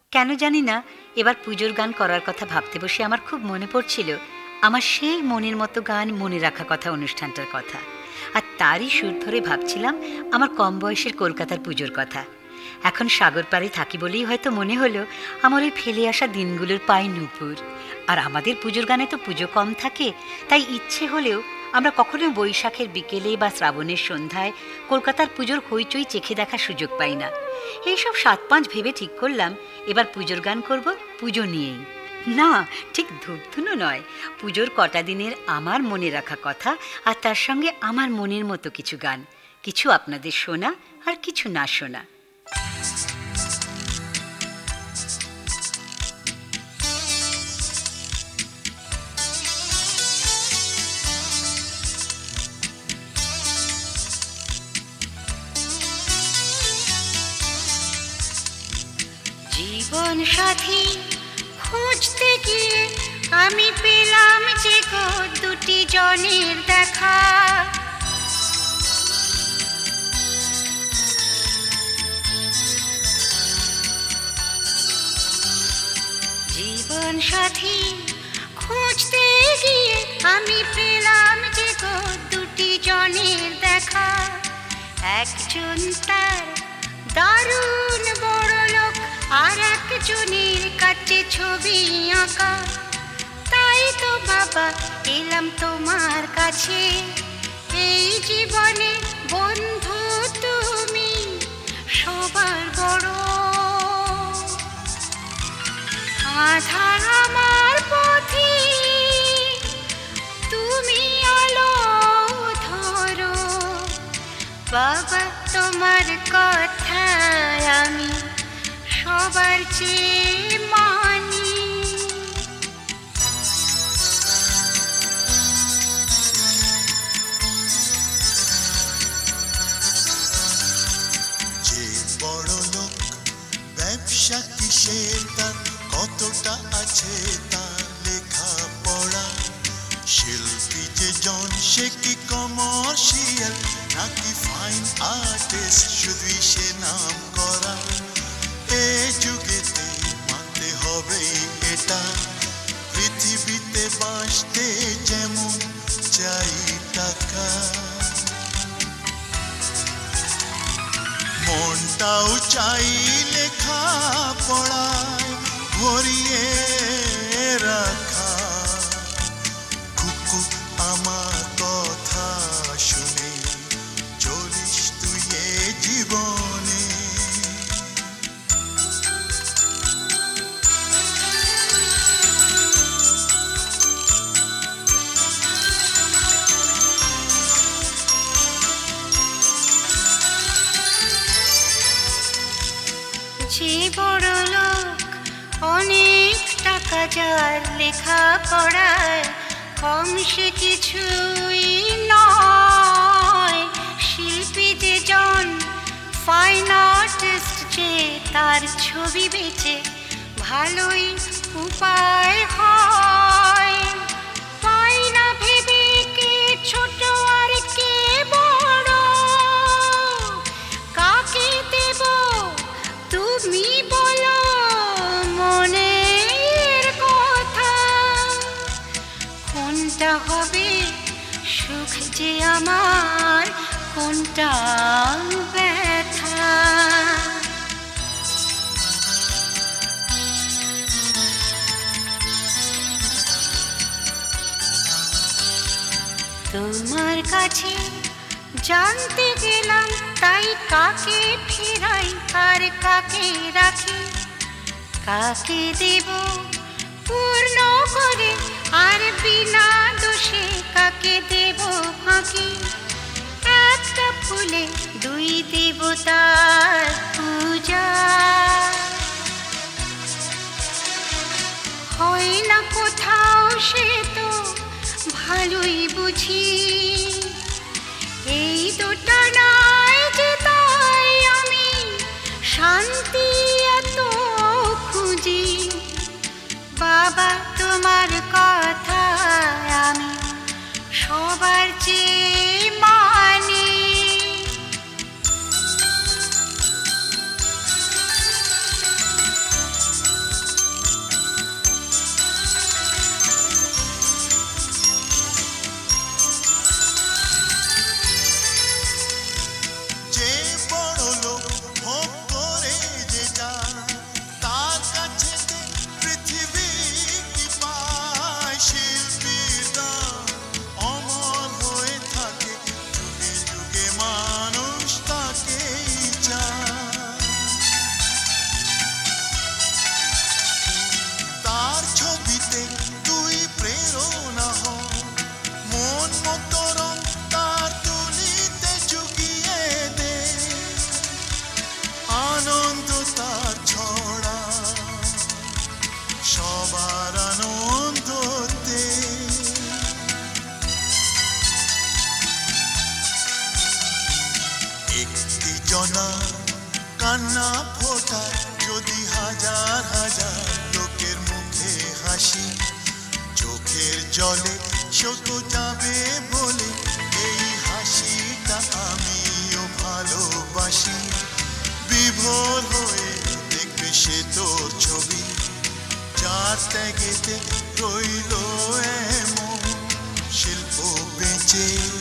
কেন জানি না, এবার পুজোর গান করার কথা ভাবতে বসে আমার খুব মনে পড়ছিল আমার সেই মনের মতো গান মনে রাখা কথা অনুষ্ঠানটার কথা। আর তারই সুর ধরে ভাবছিলাম আমার কম বয়সের কলকাতার পুজোর কথা। এখন সাগর পাড়ে থাকি বলেই হয়তো মনে হলো আমার ওই ফেলে আসা দিনগুলোর পায়ে নূপুর। আর আমাদের পুজোর গানে তো পুজো কম থাকে, তাই ইচ্ছে হলেও আমরা কখনো বৈশাখের বিকেলে বা শ্রাবণের সন্ধ্যায় কলকাতার পুজোর হইচই চেখে দেখার সুযোগ পাই না। এইসব ৭-৫ ভেবে ঠিক করলাম এবার পুজোর গান করব পুজো নিয়েই। না, ঠিক ধূপধুনো নয়, পুজোর কটা দিনের আমার মনে রাখা কথা আর তার সঙ্গে আমার মনের মতো কিছু গান, কিছু আপনাদের শোনা আর কিছু না শোনা। জীবন সাথী খুঁজতে গিয়ে আমি পেলাম যে গো দুটি জনের দেখা। জীবন সাথী খুঁজতে গিয়ে আমি পেলাম যে গো দুটি জনের দেখা। একজন তার দারুণ বড় লোক, আর একজনের কাছে ছবি আঁকা। তাই তো বাবা এলাম তোমার কাছে, এই জীবনে বন্ধু তুমি সবার বড়। আধার আমার পথে তুমি আলো ধরো, বাবা তোমার কথা আমি সবার চেয়ে মানি। যে বড় লোক ব্যবসা কিসের তার, কতটা আছে তার লেখা পড়া। শিল্পী যে জন সে কি কমার্শিয়াল নাকি ফাইন আর্টিস্ট, শুধুই সে নাম করা। এ যুগেতে মানতে হবে এটা, পৃথিবীতে বাঁচতে যেমন চাই টাকা। মনটাও চাই লেখা পড়ায় ভরিয়ে রাখা। কুকু আমার কথা শুনে চলিস তুই এ জীবনে। যে বড় লোক অনেক টাকা যার লেখা পড়ায় কম, সে কিছুই নয়। শিল্পী যে জন ফাইন আর্টিস্ট, যে তার ছবি বেচে ভালোই উপায় হয়। পাই না ভেবে কে ছোট আর কে বড়, কাকে দেব তুমি বলো মনের কথা। কোনটা হবে সুখ যে আমার, কোনটা ব্যথা। তোমার কাছে জানতে গেলাম, তাই কাকে ফেরাই আর কাকে রাখি। কাকে দেব পূর্ণ করে আর বিনা দোষে কাকে দেব ফাঁকি। একটা ফুলে দুই দেবতার পূজা হয় না কোথাও, সে তো ভালোই বুঝি। এই দুটা নয় যে তাই আমি শান্তি এত খুঁজি। বাবা তোমার কথা আমি সবার চেয়ে মানি। জলে সেও তো যাবে বলে এই হাসিটা আমিও ভালোবাসি। বিভোর হয়ে দেখবে সে তোর ছবি, যার ত্যাগেতে রইল এমন শিল্প বেঁচে।